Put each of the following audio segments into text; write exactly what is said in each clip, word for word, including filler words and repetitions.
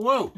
Whoa.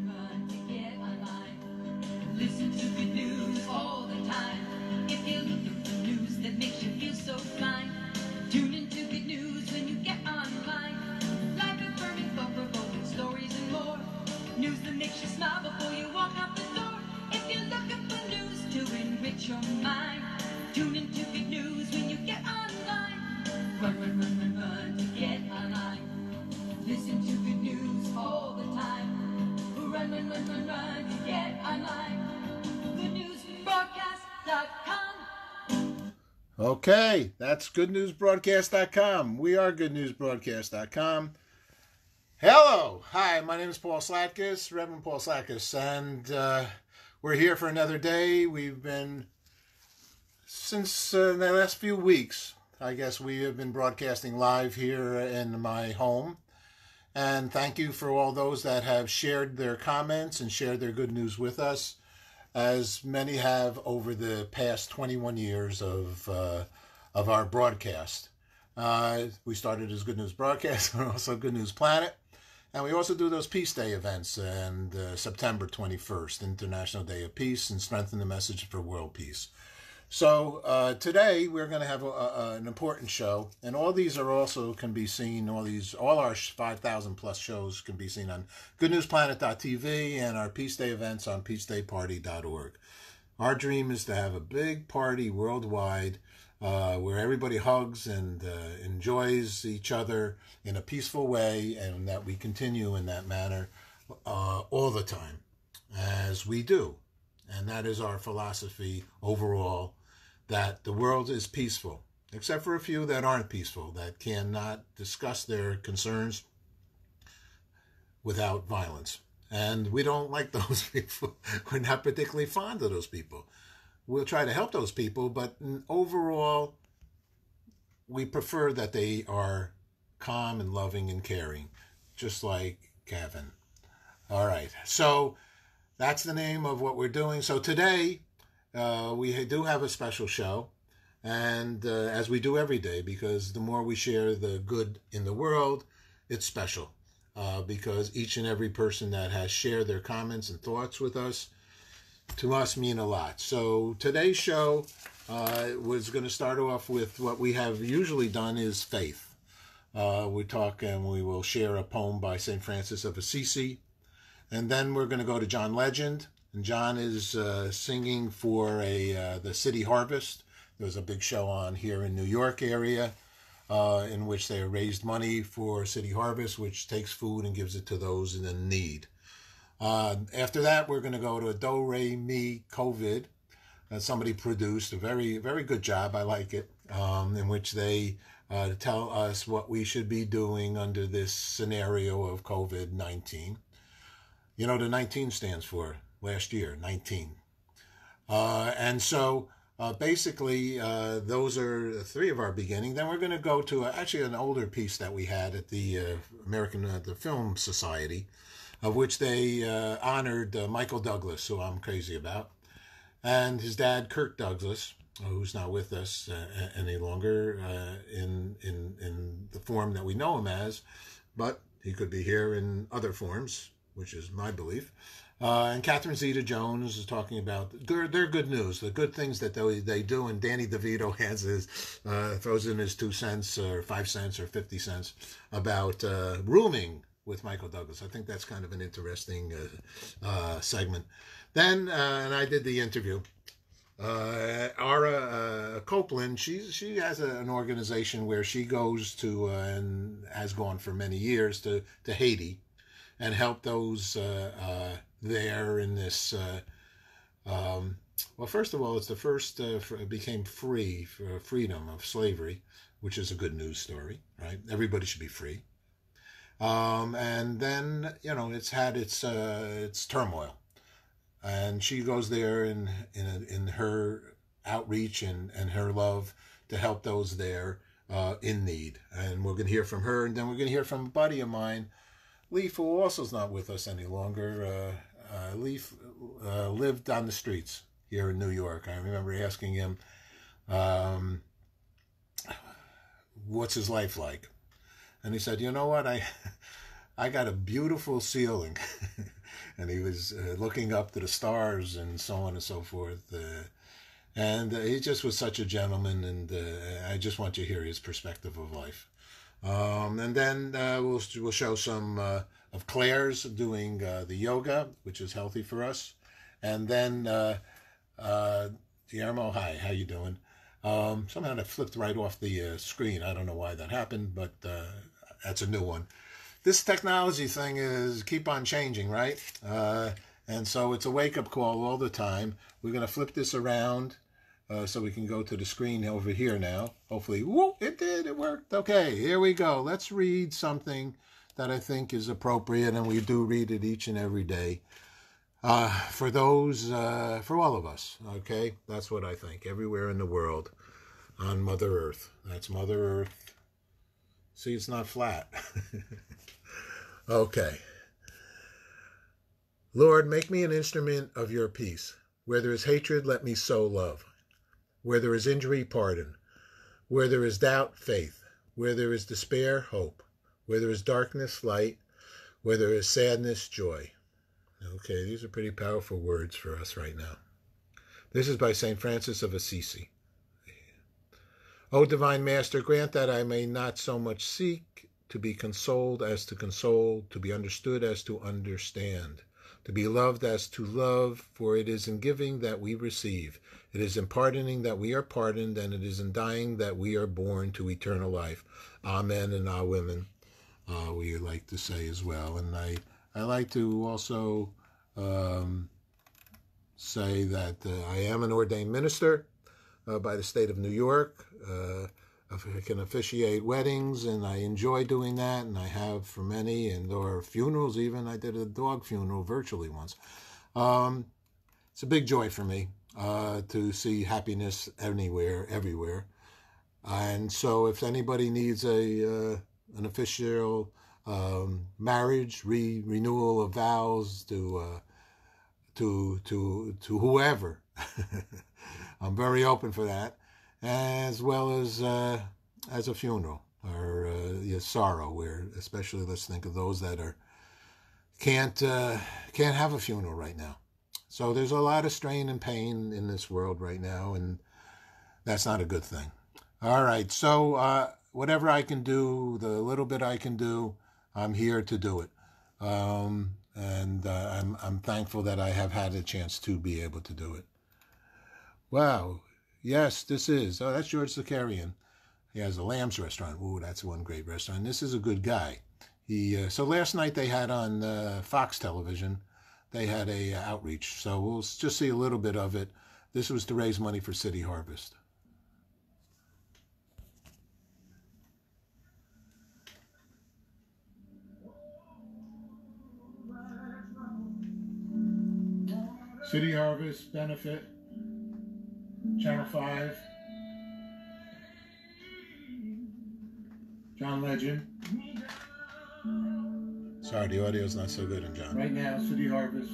Listen to good news all the time. If you're looking for news that makes you feel so fine, tune into good news when you get online. Live affirming, thought-provoking stories and more. News that makes you smile before you walk out the door. If you're looking for news to enrich your mind, tune into good news when you get online. Run, run, run, run, run to get online. Listen to good news all the time. Run, run, run, run, run to get online. good news broadcast dot com. Okay, that's good news broadcast dot com. We are good news broadcast dot com. Hello. Hi, my name is Paul Slatkus, Reverend Paul Slatkus, and uh, we're here for another day. We've been, since uh, the last few weeks, I guess we have been broadcasting live here in my home. And thank you for all those that have shared their comments and shared their good news with us, as many have over the past twenty-one years of uh, of our broadcast. Uh, we started as Good News Broadcast and also Good News Planet. And we also do those Peace Day events, and uh, September twenty-first, International Day of Peace, and Strengthen the Message for World Peace. So uh, today we're going to have a, a, an important show, and all these are also can be seen. All these, all our five thousand plus shows can be seen on good news planet dot t v and our Peace Day events on peace day party dot org. Our dream is to have a big party worldwide uh, where everybody hugs and uh, enjoys each other in a peaceful way, and that we continue in that manner uh, all the time, as we do. And that is our philosophy overall, that the world is peaceful, except for a few that aren't peaceful, that cannot discuss their concerns without violence. And we don't like those people. We're not particularly fond of those people. We'll try to help those people, but overall, we prefer that they are calm and loving and caring, just like Gavin. All right, so that's the name of what we're doing. So today, uh, we do have a special show, and uh, as we do every day, because the more we share the good in the world, it's special, uh, because each and every person that has shared their comments and thoughts with us, to us, mean a lot. So today's show uh, was going to start off with what we have usually done is faith. Uh, we talk and we will share a poem by Saint Francis of Assisi. And then we're going to go to John Legend. And John is uh, singing for a uh, the City Harvest. There was a big show on here in New York area uh, in which they raised money for City Harvest, which takes food and gives it to those in need. Uh, after that, we're going to go to a Do Re Mi COVID that somebody produced. A very, very good job. I like it. Um, in which they uh, tell us what we should be doing under this scenario of COVID nineteen. You know, the nineteen stands for last year, nineteen. Uh, and so uh, basically, uh, those are three of our beginning. Then we're going to go to a, actually an older piece that we had at the uh, American uh, the Film Society, of which they uh, honored uh, Michael Douglas, who I'm crazy about, and his dad, Kirk Douglas, who's not with us uh, any longer uh, in, in, in the form that we know him as, but he could be here in other forms, which is my belief. Uh, and Catherine Zeta-Jones is talking about their, their good news, the good things that they, they do. And Danny DeVito has his, uh, throws in his two cents or five cents or fifty cents about uh, rooming with Michael Douglas. I think that's kind of an interesting uh, uh, segment. Then, uh, and I did the interview. Uh, Ara uh, Copeland, she, she has a, an organization where she goes to, uh, and has gone for many years, to, to Haiti, and help those uh, uh, there in this, uh, um, well, first of all, it's the first, uh, for, became free, for freedom of slavery, which is a good news story, right? Everybody should be free. Um, and then, you know, it's had its, uh, its turmoil. And she goes there in, in, in her outreach and, and her love to help those there uh, in need. And we're going to hear from her, and then we're going to hear from a buddy of mine, Leaf, who also is not with us any longer. Uh, uh, Leaf uh, lived on the streets here in New York. I remember asking him, um, what's his life like? And he said, you know what, I I got a beautiful ceiling. and he was uh, looking up to the stars and so on and so forth. Uh, and uh, he just was such a gentleman, and uh, I just want you to hear his perspective of life. Um, and then uh, we'll we'll show some uh, of Claire's doing uh, the yoga, which is healthy for us, and then uh, uh, Guillermo, hi, how you doing? Um, somehow that flipped right off the uh, screen. I don't know why that happened, but uh, that's a new one. This technology thing is keep on changing, right? Uh, and so it's a wake-up call all the time. We're going to flip this around uh, so we can go to the screen over here now. Hopefully, whoop, it did, it worked. Okay, here we go. Let's read something that I think is appropriate, and we do read it each and every day. Uh, for those, uh, for all of us, okay? That's what I think. Everywhere in the world on Mother Earth. That's Mother Earth. See, it's not flat. Okay. Lord, make me an instrument of your peace. Where there is hatred, let me sow love. Where there is injury, pardon. Where there is doubt, faith. Where there is despair, hope. Where there is darkness, light. Where there is sadness, joy. Okay, these are pretty powerful words for us right now. This is by Saint Francis of Assisi. O Divine Master, grant that I may not so much seek to be consoled as to console, to be understood as to understand, to be loved as to love, for it is in giving that we receive, it is in pardoning that we are pardoned, and it is in dying that we are born to eternal life. Amen, and ah, women, uh, we like to say as well. And I I like to also um, say that uh, I am an ordained minister uh, by the state of New York. Uh, I can officiate weddings, and I enjoy doing that, and I have for many, and or funerals even. I did a dog funeral virtually once. Um, it's a big joy for me uh, to see happiness anywhere, everywhere. And so if anybody needs a uh, an official Um, marriage, re renewal of vows to uh, to to to whoever, I'm very open for that, as well as uh, as a funeral or uh, yeah, sorrow. Where especially let's think of those that are can't uh, can't have a funeral right now. So there's a lot of strain and pain in this world right now, and that's not a good thing. All right, so uh, whatever I can do, the little bit I can do, I'm here to do it, um, and uh, I'm I'm thankful that I have had a chance to be able to do it. Wow, yes, this is. Oh, that's George Zakarian. He has a Lamb's restaurant. Ooh, that's one great restaurant. This is a good guy. He uh, so last night they had on uh, Fox Television, they had a uh, outreach. So we'll just see a little bit of it. This was to raise money for City Harvest. City Harvest benefit, Channel five, John Legend. Sorry, the audio's not so good in John. Right now, City Harvest.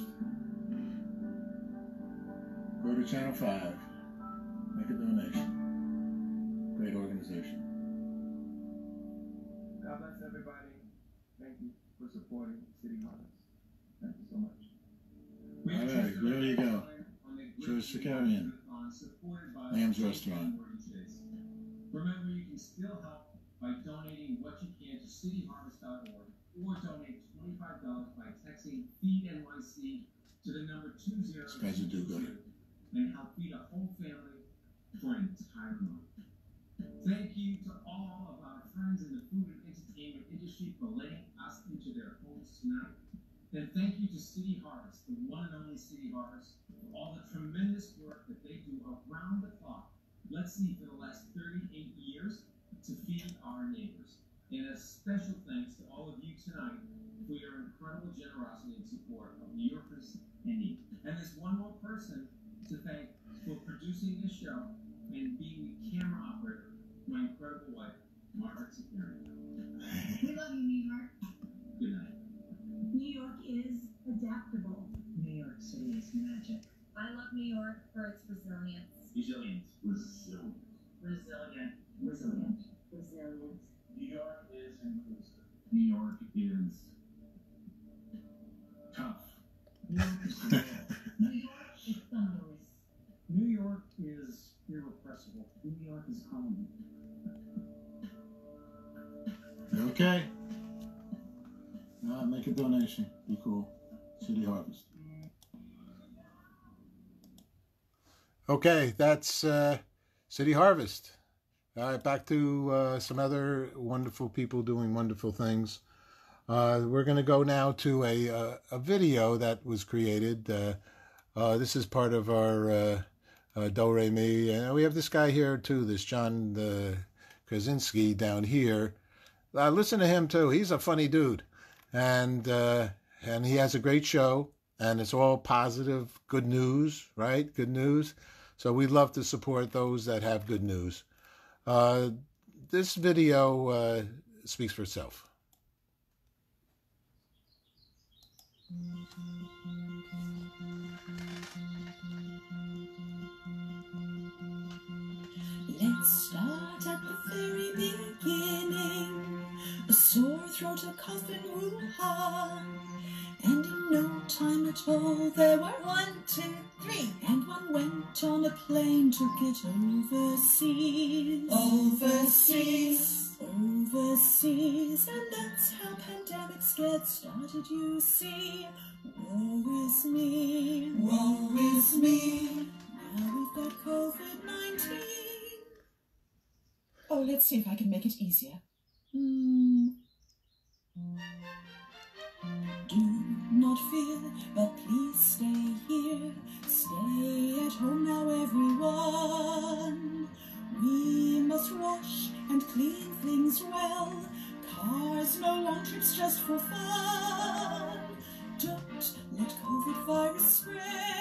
Go to Channel five, make a donation. Great organization. God bless everybody. Thank you for supporting City Harvest. Thank you so much. All right, there you go. George Zakarian, Lamb's Restaurant. Remember, you can still help by donating what you can to city harvest dot org or donate twenty-five dollars by texting Feed N Y C to the number two zero two two and help feed a whole family for an entire month. Thank you to all of our friends in the food and entertainment industry for letting us into their homes tonight. And thank you to City Harvest, the one and only City Harvest, for all the tremendous work that they do around the clock, let's see, for the last thirty-eight years, to feed our neighbors. And a special thanks to all of you tonight for your incredible generosity and support of New Yorkers in need. And there's one more person to thank for producing this show and being the camera operator, my incredible wife, Margaret Zakarian. We love you, New York. Good night. New York is adaptable. New York City is magic. I love New York for its resilience. Resilient. Resilient. Resilient. Resilient. Resilient. New York is inclusive. New York is tough. New York is thunderous. New York is irrepressible. New York is home. Okay. Uh, make a donation. Be cool. City Harvest. Okay, that's uh, City Harvest. All right, back to uh, some other wonderful people doing wonderful things. Uh, we're going to go now to a, uh, a video that was created. Uh, uh, this is part of our uh, uh, Do Re Mi. And we have this guy here too, this John uh, Krasinski down here. Uh, listen to him too. He's a funny dude. And, uh, and he has a great show. And it's all positive, good news, right? Good news. So we love to support those that have good news. Uh, this video uh, speaks for itself. Let's start at the very beginning. A sore throat, a cough, and hoo-ha. And in no time at all, there were one, two, three. And one went on a plane, took it overseas. Overseas. Overseas. And that's how pandemics get started, you see. Woe is me. Woe is me. Now we've got COVID nineteen. Oh, let's see if I can make it easier. Hmm. Do not fear, but please stay here. Stay at home now, everyone. We must wash and clean things well. Cars, no long trips just for fun. Don't let COVID virus spread.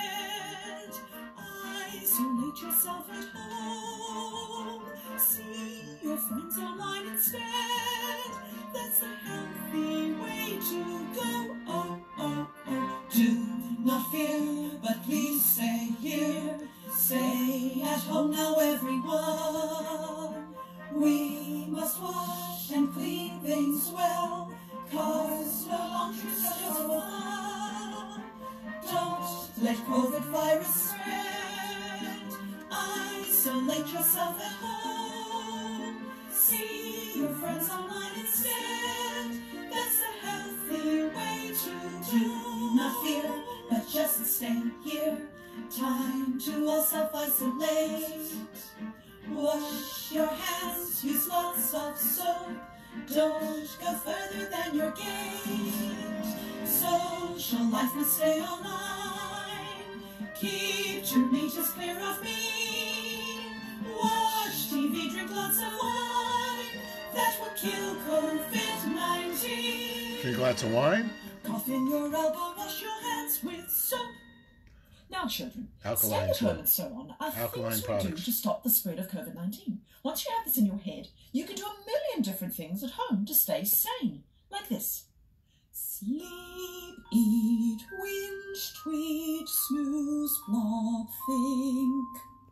Isolate yourself at home. See your friends online instead. That's a healthy way to go. Oh, oh, oh. Do not fear, but please stay here. Stay at home now, everyone. We must wash and clean things well. Cars, no long trips, just for fun. Don't let COVID virus spread. Isolate yourself at home. See your friends online instead. That's a healthy way to do. Not fear, but just stay here. Time to all self-isolate. Wash your hands, use lots of soap. Don't go further than your gate. Social life must stay online. Keep two meters clear of me. Watch T V, drink lots of wine. That will kill COVID nineteen. Drink lots of wine? Cough in your elbow, wash your hands with soap. Now, children, Alkaline stay at home soap. and so on are Alkaline things we do products. to stop the spread of COVID nineteen. Once you have this in your head, you can do a million different things at home to stay sane. Like this. Sleep, eat, whinge, tweet, snooze, blob, think.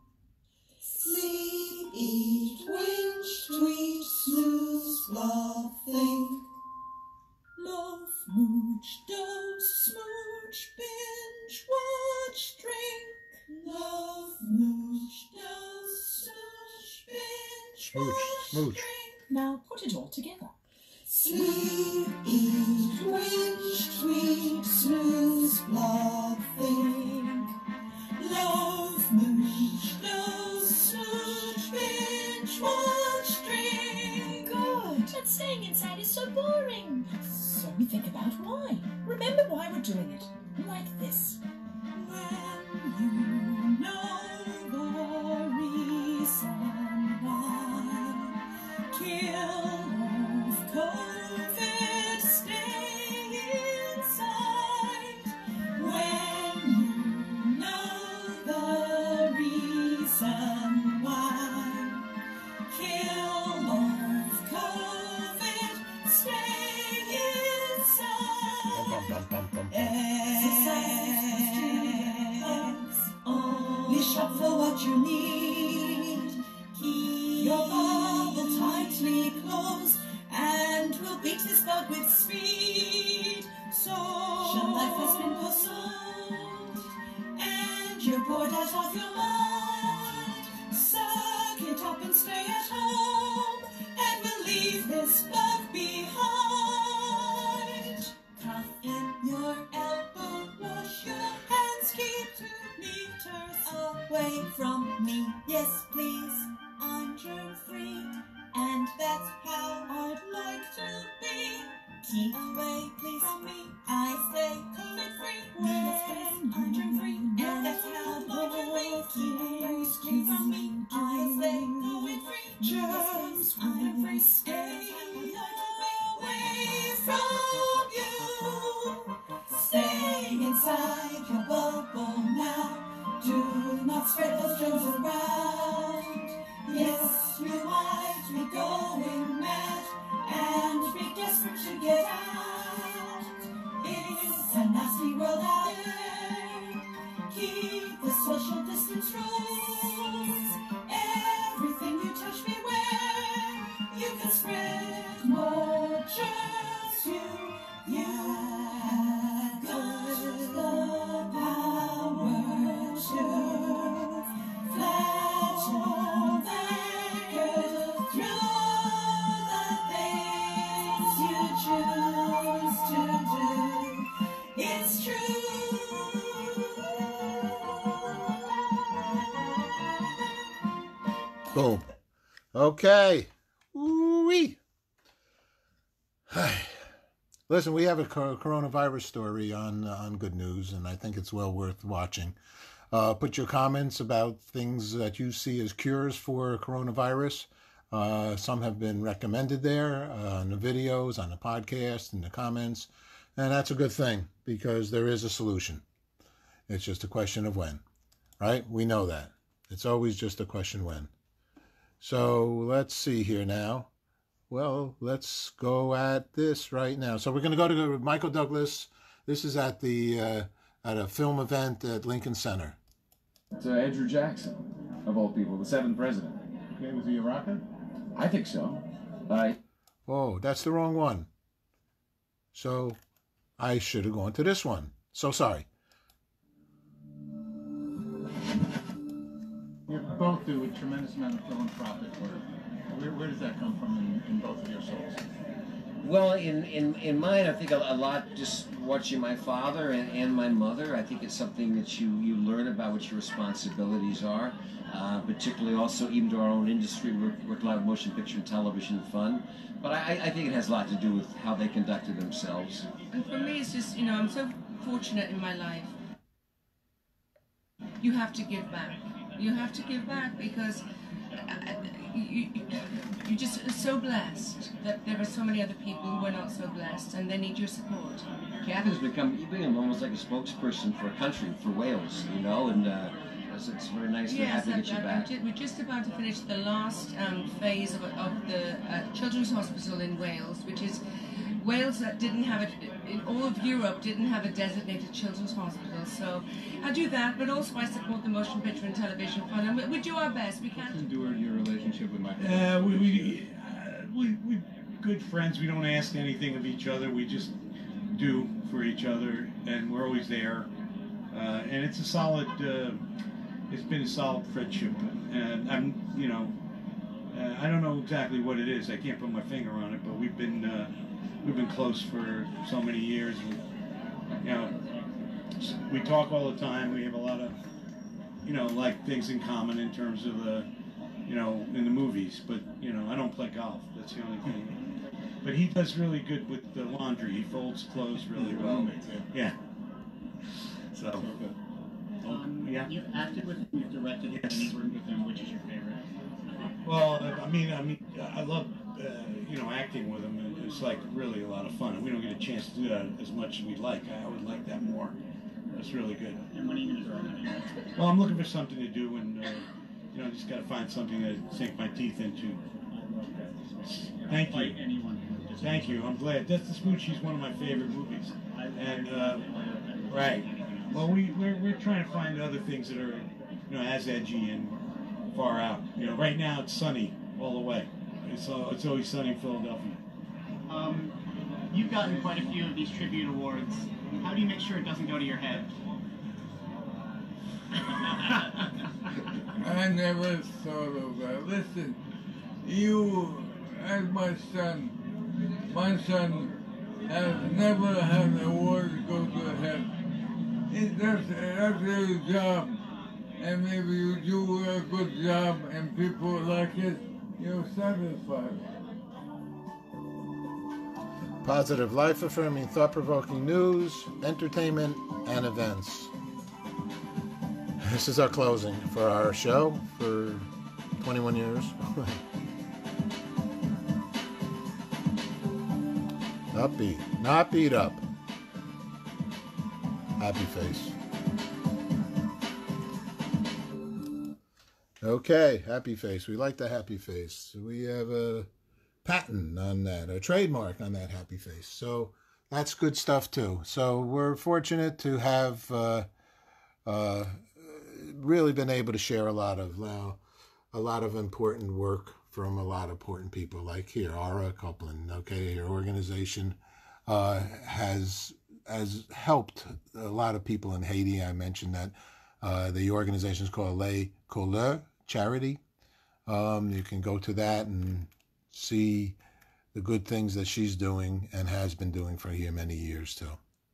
Sleep, eat, whinge, tweet, snooze, blob, think. Love, mooch, doze, smooch, binge, watch, drink. Love, mooch, doze, smooch, binge, Smooch, watch, smooch. drink. Now put it all together. Sleep, eat, whinge, tweet, snooze, blob, think. Love, mooch, doze, smooch, binge, watch, drink. Good. And staying inside is so boring. So we think about why. Remember why we're doing it. Like this. When you know the reason why, kill off COVID, stay inside. When you know the reason why, kill off COVID, stay inside. Bum, bum, bum, bum, bum. Eggs, only shop for what you need. Keep your bubble tightly closed, and we'll beat this bug with speed. So, life has been postponed. Boy, that's off your mind. Suck it up and stay at home, and we'll leave this bug behind. Cough in your elbow, wash your hands, keep two meters away from me. Yes, please, I'm germ-free, and that's how I'd like to be. Keep away, please, from me. I stay COVID-free. Yes, please, I'm germ-free, and that's how I'd like to be. Keep away, please, from me. I stay COVID-free. Germs, I'm germ-free. Stay away from you. Stay inside your bubble now. Do not spread those germs around. Yes, you might be going mad and be desperate to get out. It's a nasty world out there. Keep the social distance rules. Everything you touch, beware. You can spread more germs to you. Have got the power to flatten that girl through the things you choose to do. It's true. Boom. Okay. Woo-wee. Listen, we have a cor- coronavirus story on uh, on Good News, and I think it's well worth watching. Uh, put your comments about things that you see as cures for coronavirus. Uh, some have been recommended there uh, on the videos, on the podcast, in the comments, and that's a good thing because there is a solution. It's just a question of when, right? We know that. It's always just a question when. So let's see here now. Well, let's go at this right now. So we're going to go to Michael Douglas. This is at the uh, at a film event at Lincoln Center. To Andrew Jackson, of all people, the seventh president. Okay, was he a rocker? I think so. Uh, Oh, that's the wrong one. So I should have gone to this one. So sorry. You both do a tremendous amount of philanthropic work. Where, where does that come from in, in both of your souls? Well, in, in, in mine, I think a, a lot just watching my father and, and my mother. I think it's something that you, you learn about what your responsibilities are, uh, particularly also even to our own industry. We work, work a lot with motion picture and television and fun. But I, I think it has a lot to do with how they conducted themselves. And for me, it's just, you know, I'm so fortunate in my life. You have to give back. You have to give back because you, you, you're just so blessed that there are so many other people who are not so blessed and they need your support. Catherine's become, you've become almost like a spokesperson for a country, for Wales, you know, and uh, it's, it's very nice to yes, have to get you I'm, back. I'm ju- we're just about to finish the last um, phase of, of the uh, Children's Hospital in Wales, which is Wales that didn't have it, in all of Europe didn't have a designated children's hospital. So I do that, but also I support the Motion Picture and Television Fund, and we, we do our best. We can't. endured your relationship with Michael? Uh, we, we, uh, we, we good friends. We don't ask anything of each other. We just do for each other, and we're always there. Uh, and it's a solid, uh, it's been a solid friendship. And I'm, you know, uh, I don't know exactly what it is. I can't put my finger on it, but we've been, uh, we've been close for so many years. We, you know, we talk all the time. We have a lot of, you know, like things in common in terms of the, you know, in the movies. But you know, I don't play golf. That's the only thing. But he does really good with the laundry. He folds clothes really well. Yeah. So. Um, yeah. You've acted with him. You've directed him. Yes. You've worked with him. Which is your favorite? Well, I mean, I mean, I love, uh, you know, acting with him. It's like really a lot of fun. We don't get a chance to do that as much as we'd like. I would like that more. That's really good. And when are you going to draw that in? Well, I'm looking for something to do, and uh, you know, just got to find something to sink my teeth into. Thank you. Like anyone. Thank you. I'm glad. Death to Smoochie is one of my favorite movies. And uh, right. Well, we we're, we're trying to find other things that are, you know, as edgy and far out. You know, right now it's sunny all the way. It's uh, it's always sunny in Philadelphia. Um, you've gotten quite a few of these tribute awards. How do you make sure it doesn't go to your head? I never thought of that. Listen, you, as my son, my son has never had an award to go to heaven. It, that's, that's your job, and maybe you do a good job and people like it, you're satisfied. Positive, life-affirming, thought-provoking news, entertainment, and events. This is our closing for our show for twenty-one years. Not beat, not beat up. Happy face. Okay, happy face. We like the happy face. We have a patent on that, a trademark on that happy face. So that's good stuff too. So we're fortunate to have uh, uh, really been able to share a lot of uh, a lot of important work from a lot of important people, like here, Ara Copeland. Okay, your organization uh, has has helped a lot of people in Haiti. I mentioned that uh, the organization is called Les Couleurs Charity. Um, you can go to that and see the good things that she's doing and has been doing for here many years too.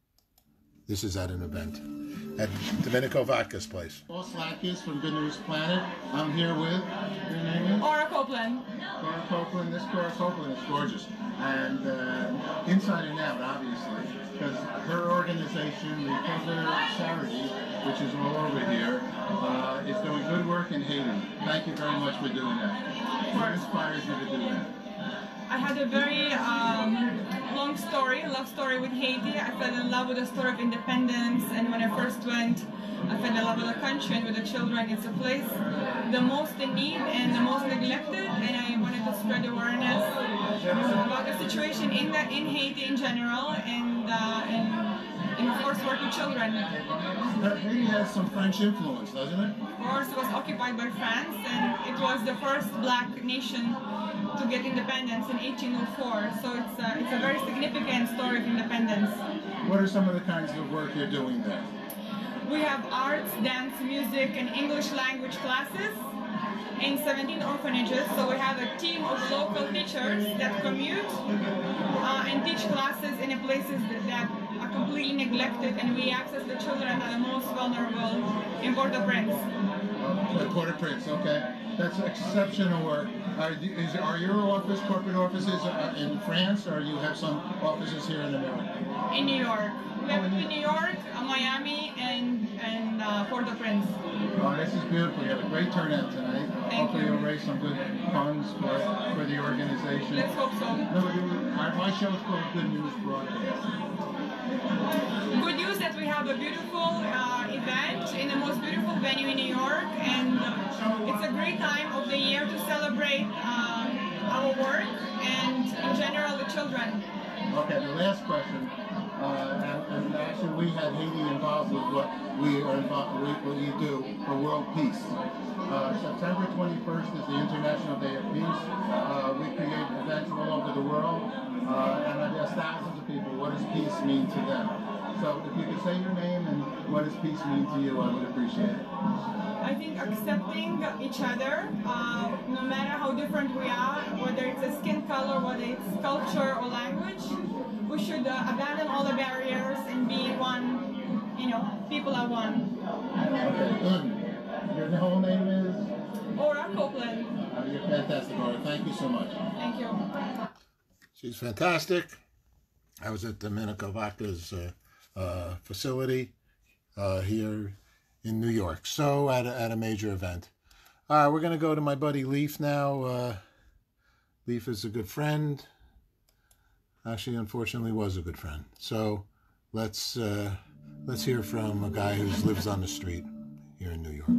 This is at an event at Domenico Vodka's place. Paul Slakis from Good News Planet. I'm here with, your name is? Aura Copeland. Aura Copeland. This Aura Copeland is gorgeous. And uh, inside and out, obviously, because her organization, the Couleurs Charity, which is all over here, uh, is doing good work in Haiti. Thank you very much for doing that. What inspires you to do that? I had a very um, long story, love story with Haiti. I fell in love with the story of independence, and when I first went, I fell in love with the country and with the children. It's a place the most in need and the most neglected, and I wanted to spread awareness about the situation in the, in Haiti in general, and uh, and, and of course work with children. Haiti has some French influence, doesn't it? Of course, it was occupied by France, and it was the first black nation to get independence in eighteen oh four, so it's a, it's a very significant story of independence. What are some of the kinds of work you're doing there? We have arts, dance, music, and English language classes in seventeen orphanages, so we have a team of local teachers that commute uh, and teach classes in places that, that are completely neglected, and we access the children that are the most vulnerable in Port-au-Prince. Uh, Port-au-Prince, okay. That's exceptional work. Are, you, is, are your office, corporate offices uh, in France, or you have some offices here in America? In New York. We have in New York, uh, Miami, and, and uh, Port-au-Prince. Oh, this is beautiful. You have a great turnout tonight. Thank Hopefully you. you'll raise some good funds for, for the organization. Let's hope so. No, our, my show is called Good News Broadcast. Good news that we have a beautiful uh, event in the most beautiful venue in New York, and it's a great time of the year to celebrate um, our work and in general the children. Okay, the last question, uh, and, and actually we had Haiti involved with what we are involved with, what we do for world peace. Uh, September twenty-first is the International Day of Peace. Uh, we create events all over the world, uh, and there's thousands of people. What does peace mean to them? So if you could say your name and what does peace mean to you, I would appreciate it. I think accepting each other, uh, no matter how different we are, whether it's a skin color, whether it's culture or language, we should uh, abandon all the barriers and be one, you know, people are one. Okay, good. Your whole name is? Aura Copeland. Uh, you're fantastic, Aura. Thank you so much. Thank you. She's fantastic. I was at Domenico Vodka's uh, uh, facility uh, here in New York, so at a, at a major event. All right, we're going to go to my buddy Leaf now. Uh, Leaf is a good friend. Actually, unfortunately, was a good friend. So let's uh, let's hear from a guy who lives on the street here in New York.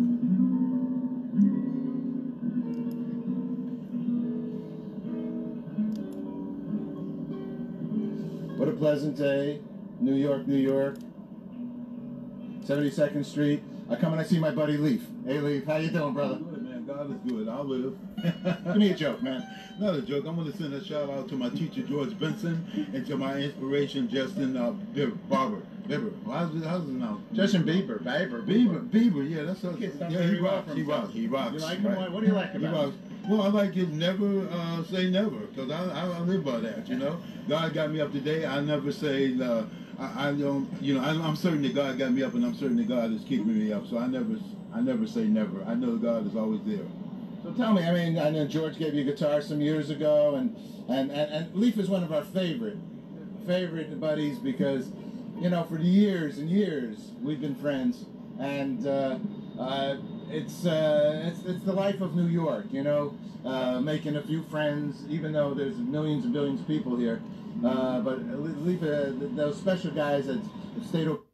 What a pleasant day. New York, New York. seventy-second Street. I come and I see my buddy Leaf. Hey Leaf, how you doing, brother? Good, man. God is good. I live. Give me a joke, man. Not a joke. I'm going to send a shout out to my teacher, George Benson, and to my inspiration, Justin uh, Barber. Bieber. How's his, how's his mouth? Justin Bieber, Bieber, Bieber, Bieber. Yeah, that's a, Gets yeah. done He very well rocks. from He rocks. Justin. He rocks. You like him? right. What- what do you like He about rocks. Well, I like his never uh, say never, because I, I I live by that. You know, God got me up today. I never say. Uh, I, I don't. You know, I, I'm certain that God got me up, and I'm certain that God is keeping me up. So I never. I never say never. I know God is always there. So tell me, I mean, I know George gave you a guitar some years ago, and, and, and, and Leaf is one of our favorite, favorite buddies because, you know, for years and years we've been friends, and uh, uh, it's, uh, it's it's the life of New York, you know, uh, making a few friends, even though there's millions and billions of people here. Uh, but Leaf, uh, those special guys that stayed over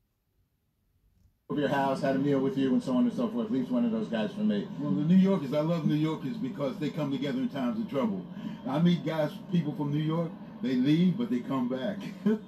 your house, had a meal with you, and so on and so forth. Leaf's one of those guys for me. Well, the New Yorkers, I love New Yorkers because they come together in times of trouble. I meet guys, people from New York, they leave, but they come back.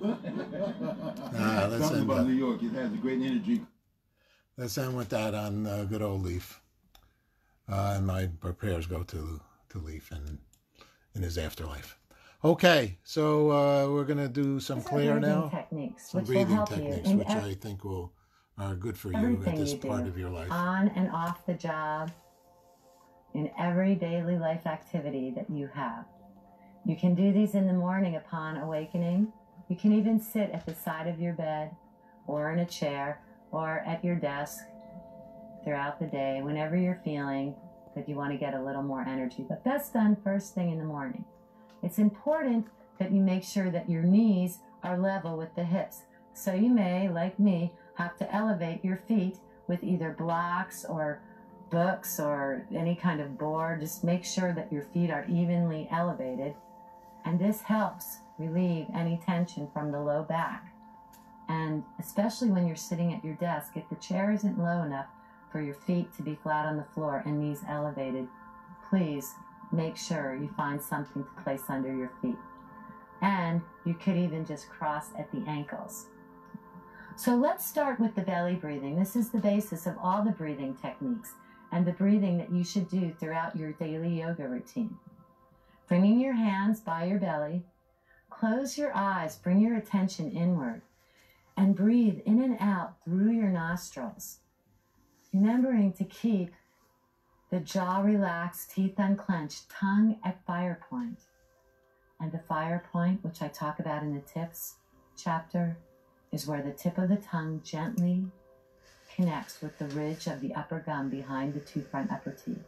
Ah, let's Something end about up. New York, it has a great energy. Let's end with that on uh, good old Leaf. Uh, and my prayers go to to Leaf and in his afterlife. Okay, so uh, we're going to do some These are Claire breathing now. techniques, some which will breathing help you techniques, in which ev- I think will are good for you Everything at this you part do, of your life. on and off the job, in every daily life activity that you have. You can do these in the morning upon awakening. You can even sit at the side of your bed or in a chair or at your desk throughout the day whenever you're feeling that you want to get a little more energy. But best done first thing in the morning. It's important that you make sure that your knees are level with the hips. So you may, like me, have to elevate your feet with either blocks or books or any kind of board. Just make sure that your feet are evenly elevated. And this helps relieve any tension from the low back. And especially when you're sitting at your desk, if the chair isn't low enough for your feet to be flat on the floor and knees elevated, please make sure you find something to place under your feet. And you could even just cross at the ankles. So let's start with the belly breathing. This is the basis of all the breathing techniques and the breathing that you should do throughout your daily yoga routine. Bringing your hands by your belly, close your eyes, bring your attention inward, and breathe in and out through your nostrils. Remembering to keep the jaw relaxed, teeth unclenched, tongue at fire point. And the fire point, which I talk about in the tips chapter, is where the tip of the tongue gently connects with the ridge of the upper gum behind the two front upper teeth.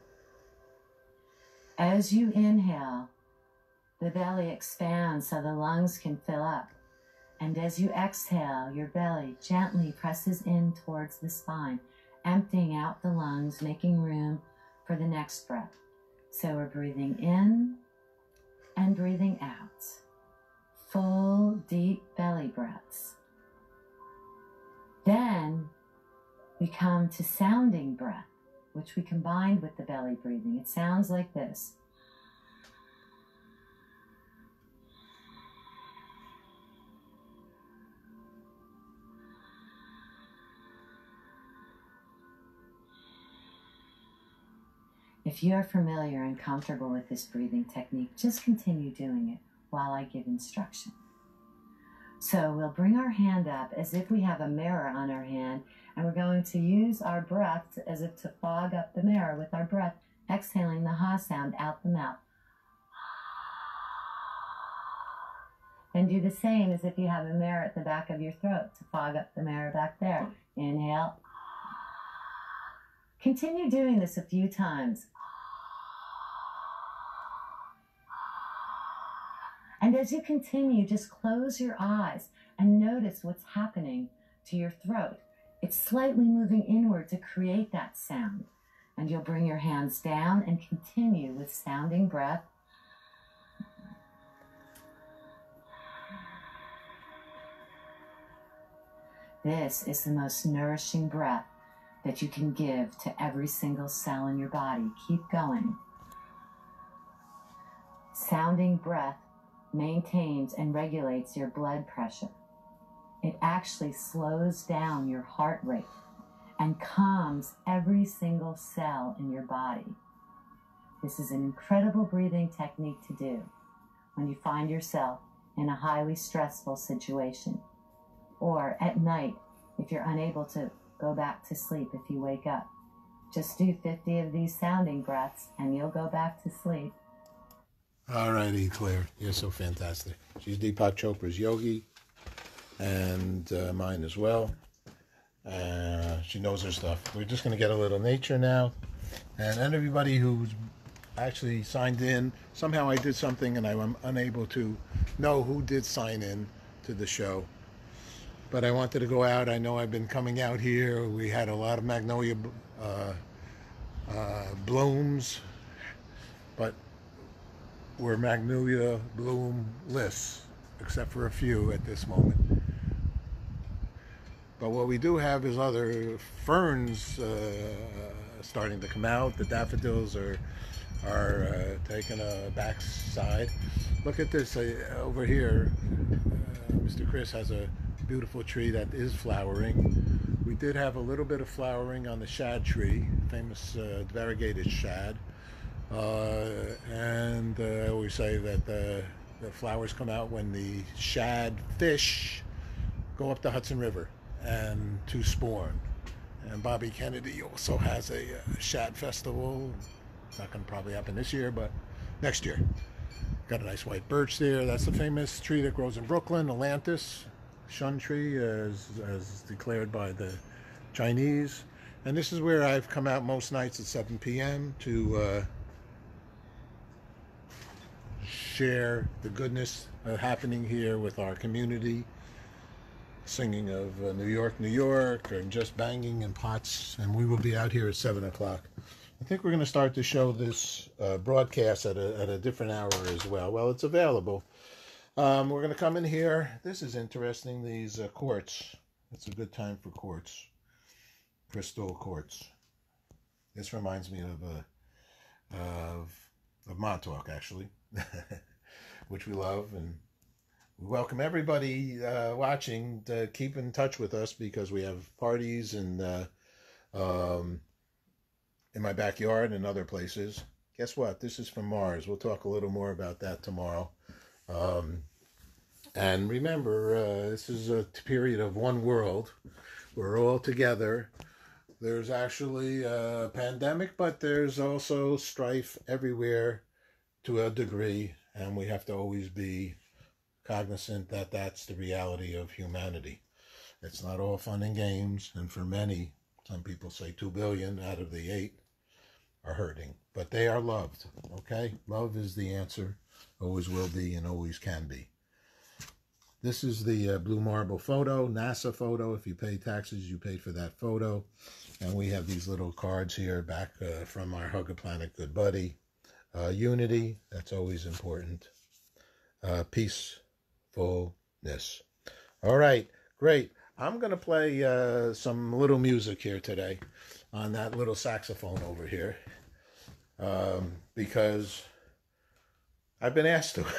As you inhale, the belly expands so the lungs can fill up. And as you exhale, your belly gently presses in towards the spine, emptying out the lungs, making room for the next breath. So we're breathing in and breathing out. Full, deep belly breaths. Then we come to sounding breath, which we combined with the belly breathing. It sounds like this. If you are familiar and comfortable with this breathing technique, just continue doing it while I give instruction. So we'll bring our hand up as if we have a mirror on our hand, and we're going to use our breath to, as if to fog up the mirror with our breath, exhaling the ha sound out the mouth. Then do the same as if you have a mirror at the back of your throat to fog up the mirror back there. Inhale. Continue doing this a few times. And as you continue, just close your eyes and notice what's happening to your throat. It's slightly moving inward to create that sound. And you'll bring your hands down and continue with sounding breath. This is the most nourishing breath that you can give to every single cell in your body. Keep going. Sounding breath maintains and regulates your blood pressure. It actually slows down your heart rate and calms every single cell in your body. This is an incredible breathing technique to do when you find yourself in a highly stressful situation. Or at night, if you're unable to go back to sleep, if you wake up, just do fifty of these sounding breaths and you'll go back to sleep. All righty, Claire. You're so fantastic. She's Deepak Chopra's yogi and uh, mine as well. Uh, she knows her stuff. We're just going to get a little nature now. And everybody who's actually signed in, somehow I did something and I'm unable to know who did sign in to the show. But I wanted to go out. I know I've been coming out here. We had a lot of magnolia uh, uh, blooms, but we're magnolia bloomless, except for a few at this moment. But what we do have is other ferns uh, starting to come out. The daffodils are are uh, taking a backside. Look at this uh, over here. Uh, Mister Chris has a beautiful tree that is flowering. We did have a little bit of flowering on the shad tree, famous uh, variegated shad. Uh, and uh, I always say that the, the flowers come out when the shad fish go up the Hudson River and to spawn. And Bobby Kennedy also has a, a shad festival. It's not going to probably happen this year, but next year. Got a nice white birch there. That's the famous tree that grows in Brooklyn, Atlantis. Shun tree, as, as declared by the Chinese. And this is where I've come out most nights at seven p m to uh, share the goodness uh, happening here with our community, singing of uh, New York, New York, and just banging in pots. And we will be out here at seven o'clock. I think we're going to start to show this uh, broadcast at a, at a different hour as well. Well, it's available. Um, we're going to come in here. This is interesting, these uh, quartz. It's a good time for quartz. Crystal quartz. This reminds me of uh, of, of Montauk, actually, which we love. And we welcome everybody uh, watching to keep in touch with us, because we have parties and uh, um, in my backyard and other places. Guess what? This is from Mars. We'll talk a little more about that tomorrow. Um, and remember, uh, this is a period of one world. We're all together. There's actually a pandemic, but there's also strife everywhere to a degree, and we have to always be cognizant that that's the reality of humanity. It's not all fun and games, and for many, some people say two billion out of the eight are hurting, but they are loved, okay? Love is the answer, always will be and always can be. This is the uh, blue marble photo, NASA photo. If you pay taxes, you paid for that photo. And we have these little cards here back uh, from our Hug a Planet Good Buddy. Uh, unity, that's always important. Uh, peacefulness. All right, great. I'm going to play uh, some little music here today on that little saxophone over here. Um, because I've been asked to.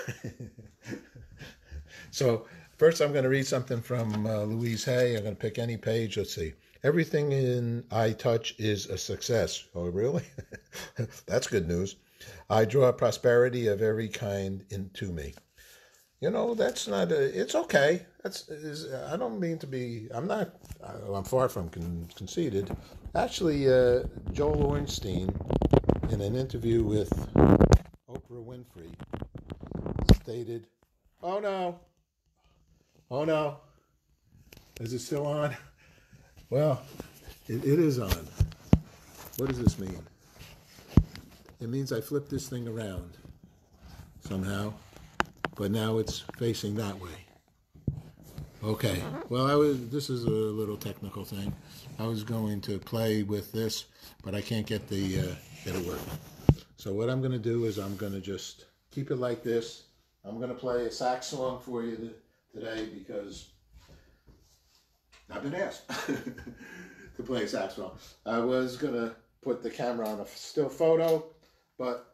So first I'm going to read something from uh, Louise Hay. I'm going to pick any page. Let's see. Everything in I touch is a success. Oh, really? That's good news. I draw prosperity of every kind into me. You know, that's not a, it's okay. That's, is, I don't mean to be, I'm not, I'm far from con, conceited. Actually, uh, Joel Ornstein, in an interview with Oprah Winfrey, stated, oh no, oh no, is it still on? Well, it, it is on. What does this mean? It means I flipped this thing around somehow, but now it's facing that way. Okay, well, I was. This is a little technical thing. I was going to play with this, but I can't get the uh, get it working. So what I'm going to do is I'm going to just keep it like this. I'm going to play a sax song for you th today because I've been asked to play a sax song. I was going to put the camera on a still photo, but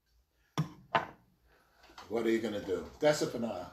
what are you going to do? Decipana.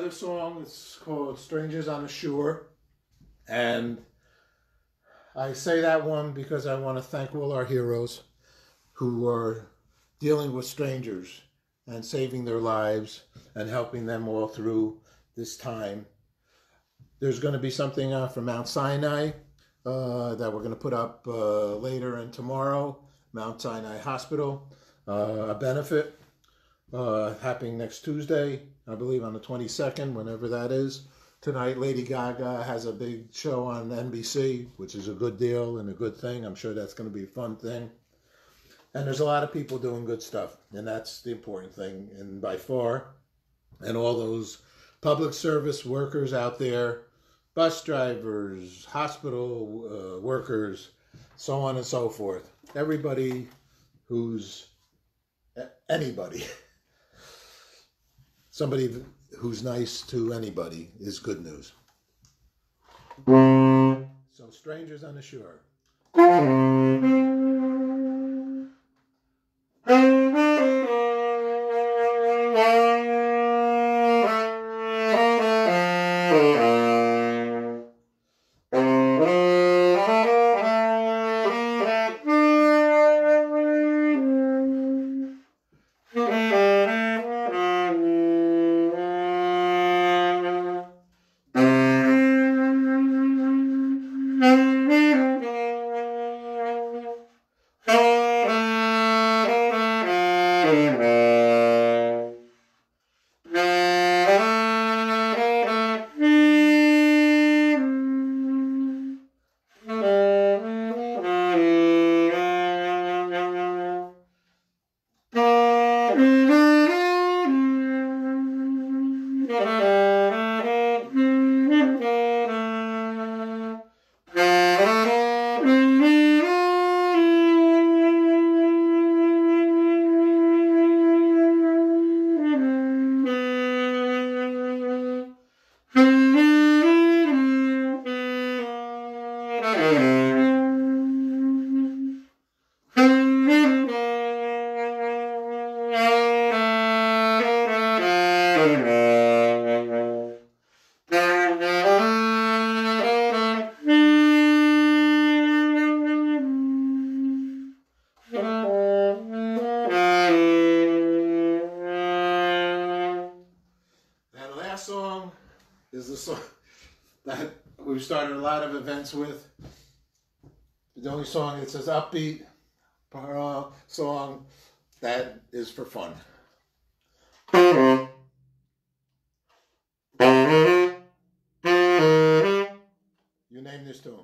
another song. It's called Strangers on the Shore. And I say that one because I want to thank all our heroes who are dealing with strangers and saving their lives and helping them all through this time. There's going to be something uh, from Mount Sinai uh, that we're going to put up uh, later and tomorrow. Mount Sinai Hospital, uh, a benefit uh, happening next Tuesday, I believe on the twenty-second, whenever that is. Tonight, Lady Gaga has a big show on N B C, which is a good deal and a good thing. I'm sure that's going to be a fun thing. And there's a lot of people doing good stuff, and that's the important thing, and by far. And all those public service workers out there, bus drivers, hospital uh, workers, so on and so forth. Everybody who's anybody, somebody who's nice to anybody is good news. So, Strangers on the Shore. Is the song that we've started a lot of events with. The only song that says upbeat uh, song that is for fun. You name this tune.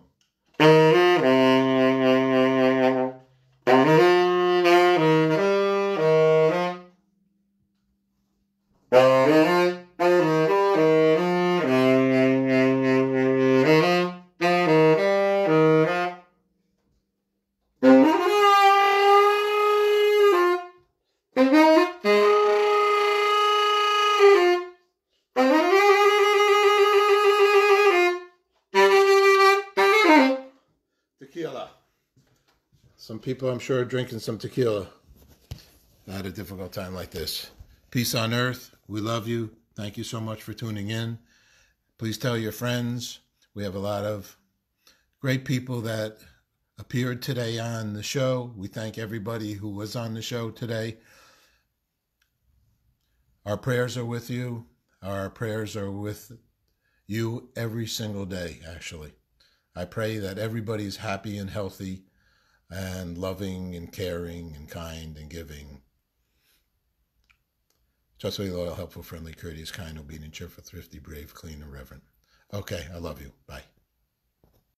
Tequila. Some people, I'm sure, are drinking some tequila at a difficult time like this. Peace on earth. We love you. Thank you so much for tuning in. Please tell your friends. We have a lot of great people that appeared today on the show. We thank everybody who was on the show today. Our prayers are with you. Our prayers are with you every single day, actually. I pray that everybody's happy and healthy and loving and caring and kind and giving. Trustworthy, loyal, helpful, friendly, courteous, kind, obedient, cheerful, thrifty, brave, clean, and reverent. Okay, I love you. Bye.